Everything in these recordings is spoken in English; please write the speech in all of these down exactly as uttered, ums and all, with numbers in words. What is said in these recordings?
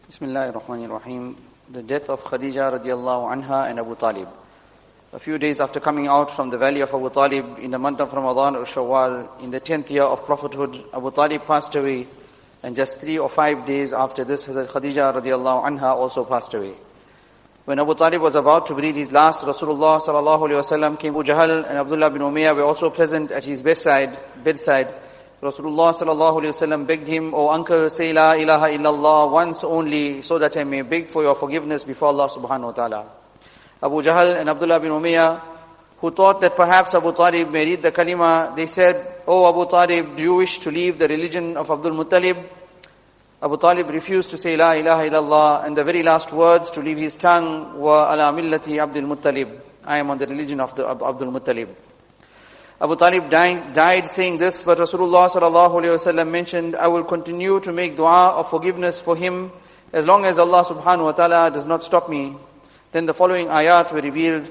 Bismillahir Rahmanir Rahim. The death of Khadija radiallahu anha and Abu Talib. A few days after coming out from the valley of Abu Talib in the month of Ramadan or Shawwal, in the tenth year of prophethood, Abu Talib passed away, and just three or five days after this, Hazrat Khadija radiallahu anha also passed away. When Abu Talib was about to breathe his last, Rasulullah sallallahu alaihi wasallam came. Abu Jahl and Abdullah bin Umayyah were also present at his bedside. bedside. Rasulullah sallallahu alaihi wasallam begged him, "O uncle, say la ilaha illallah once only, so that I may beg for your forgiveness before Allah subhanahu wa ta'ala." Abu Jahl and Abdullah bin Umayyah, who thought that perhaps Abu Talib may read the kalima, they said, "O Abu Talib, do you wish to leave the religion of Abdul Muttalib?" Abu Talib refused to say la ilaha illallah, and the very last words to leave his tongue were ala millati Abdul Muttalib. I am on the religion of the Abdul Muttalib. Abu Talib died, died saying this, but Rasulullah sallallahu alaihi wasallam mentioned, "I will continue to make dua of forgiveness for him as long as Allah subhanahu wa ta'ala does not stop me." Then the following ayat were revealed.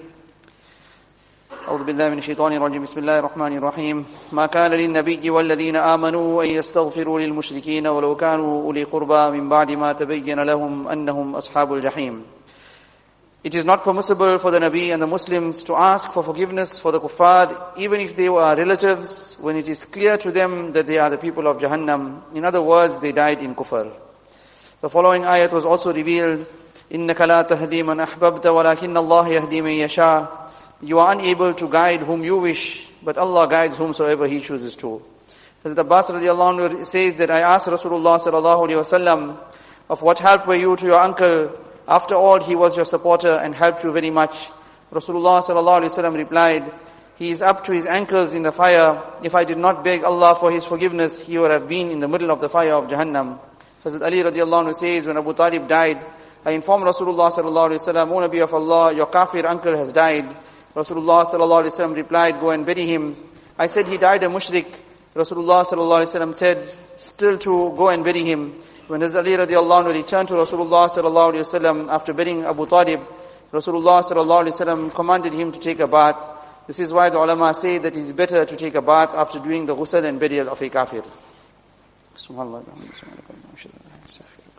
أعوذ بالله من الشيطان الرجيم بسم الله الرحمن الرحيم ما كان للنبي والذين آمنوا أن يستغفروا للمشركين ولو كانوا أولي قربى من بعد ما تبين لهم أنهم أصحاب الجحيم. It is not permissible for the Nabi and the Muslims to ask for forgiveness for the kuffar, even if they were relatives, when it is clear to them that they are the people of Jahannam. In other words, they died in kufr. The following ayat was also revealed. إِنَّكَ لَا تَهْدِي مَنْ أَحْبَبْتَ وَلَكِنَّ اللَّهَ يَهْدِي مَنْ يَشَاءُ. You are unable to guide whom you wish, but Allah guides whomsoever He chooses to. Hazrat Abbas radiallahu anhu says that I asked Rasulullah sallallahu alaihi wasallam, "Of what help were you to your uncle? After all, he was your supporter and helped you very much." Rasulullah sallallahu alaihi wasallam replied, "He is up to his ankles in the fire. If I did not beg Allah for His forgiveness, he would have been in the middle of the fire of Jahannam." Hazrat Ali radiallahu anhu says, when Abu Talib died, I informed Rasulullah sallallahu alaihi wasallam, "O Nabi of Allah, your kafir uncle has died." Rasulullah sallallahu alaihi wasallam replied, "Go and bury him." I said, "He died a mushrik." Rasulullah sallallahu alaihi wasallam said, "Still to go and bury him." When Hazrat Ali radiallahu anhu returned to Rasulullah sallallahu alaihi wasallam after burying Abu Talib, Rasulullah sallallahu alaihi wasallam commanded him to take a bath. This is why the ulama say that it is better to take a bath after doing the ghusl and burial of a kafir. Subhanallah.